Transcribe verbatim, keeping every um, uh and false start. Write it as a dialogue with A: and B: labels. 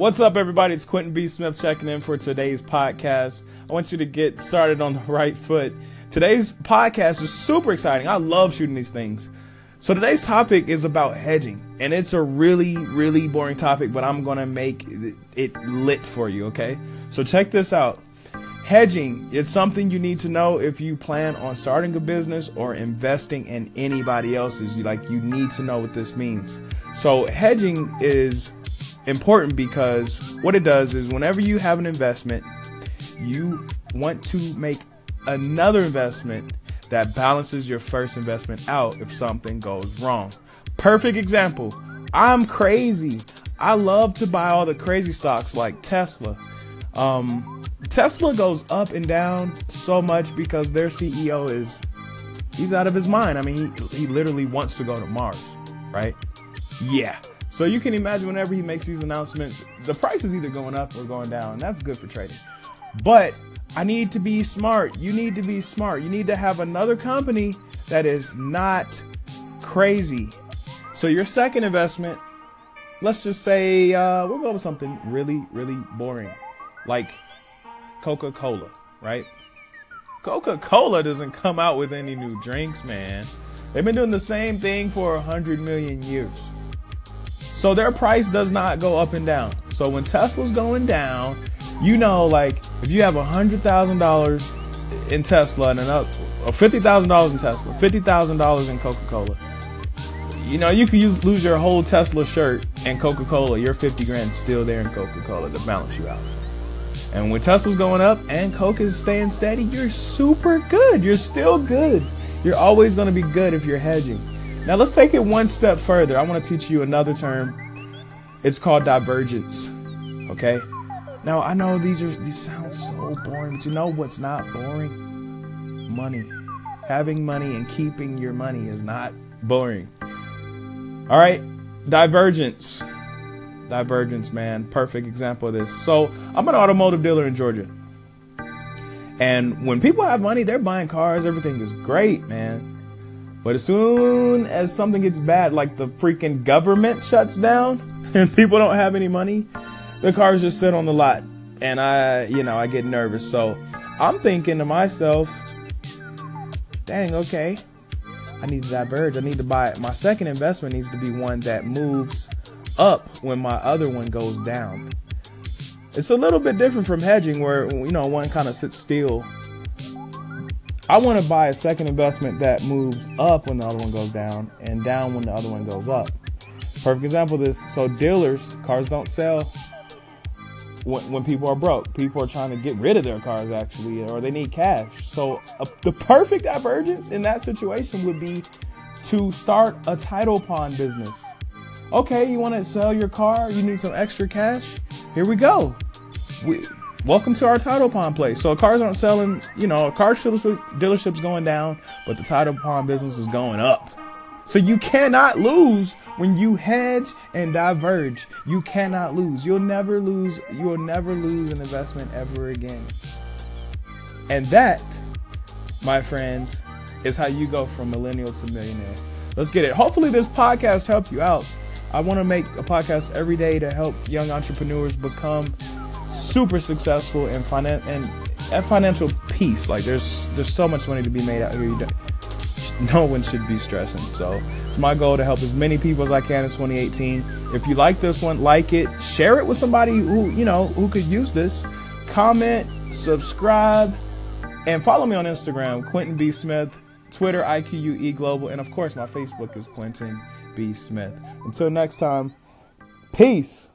A: What's up, everybody? It's Quentin B. Smith checking in for today's podcast. I want you to get started on the right foot. Today's podcast is super exciting. I love shooting these things. So today's topic is about hedging, and it's a really, really boring topic, but I'm going to make it lit for you, okay? So check this out. Hedging, it's something you need to know if you plan on starting a business or investing in anybody else's. You like, you need to know what this means. So hedging is important because what it does is whenever you have an investment, you want to make another investment that balances your first investment out if something goes wrong. Perfect example. I'm crazy. I love to buy all the crazy stocks like Tesla. Um, Tesla goes up and down so much because their C E O is, he's out of his mind. I mean, he, he literally wants to go to Mars, right? Yeah. So you can imagine whenever he makes these announcements, the price is either going up or going down. And that's good for trading. But I need to be smart. You need to be smart. You need to have another company that is not crazy. So your second investment, let's just say uh, we'll go with something really, really boring, like Coca-Cola, right? Coca-Cola doesn't come out with any new drinks, man. They've been doing the same thing for a hundred million years. So their price does not go up and down. So when Tesla's going down, you know, like if you have a hundred thousand dollars in Tesla and another, or fifty thousand dollars in Tesla, fifty thousand dollars in Coca-Cola, you know, you could use, lose your whole Tesla shirt and Coca-Cola. Your fifty grand still there in Coca-Cola to balance you out. And when Tesla's going up and Coke is staying steady, you're super good. You're still good. You're always going to be good if you're hedging. Now let's take it one step further. I want to teach you another term. It's called divergence. Okay. Now I know these are these sound so boring, but you know what's not boring? Money. Having money and keeping your money is not boring. All right. Divergence. Divergence, man. Perfect example of this. So I'm an automotive dealer in Georgia. And when people have money, they're buying cars. Everything is great, man. But as soon as something gets bad, like the freaking government shuts down and people don't have any money, the cars just sit on the lot. And I, you know, I get nervous. So I'm thinking to myself, dang, okay, I need to diverge. I need to buy it. My second investment needs to be one that moves up when my other one goes down. It's a little bit different from hedging where, you know, one kind of sits still. I want to buy a second investment that moves up when the other one goes down and down when the other one goes up. Perfect example of this. So dealers, cars don't sell when, when people are broke. People are trying to get rid of their cars actually, or they need cash. So uh, the perfect divergence in that situation would be to start a title pawn business. Okay, you want to sell your car? You need some extra cash? Here we go. We, welcome to our title pawn place. So cars aren't selling, you know, car dealerships going down, but the title pawn business is going up. So you cannot lose when you hedge and diverge. You cannot lose. You'll never lose. You'll never lose an investment ever again. And that, my friends, is how you go from millennial to millionaire. Let's get it. Hopefully this podcast helped you out. I want to make a podcast every day to help young entrepreneurs become super successful and finan- and at financial peace. Like there's there's so much money to be made out here. You don't, no one should be stressing. So it's my goal to help as many people as I can in twenty eighteen. If you like this one, like it, share it with somebody who you know who could use this. Comment, subscribe, and follow me on Instagram, Quentin B. Smith, Twitter, I Q U E Global, and of course my Facebook is Quentin B. Smith. Until next time, peace.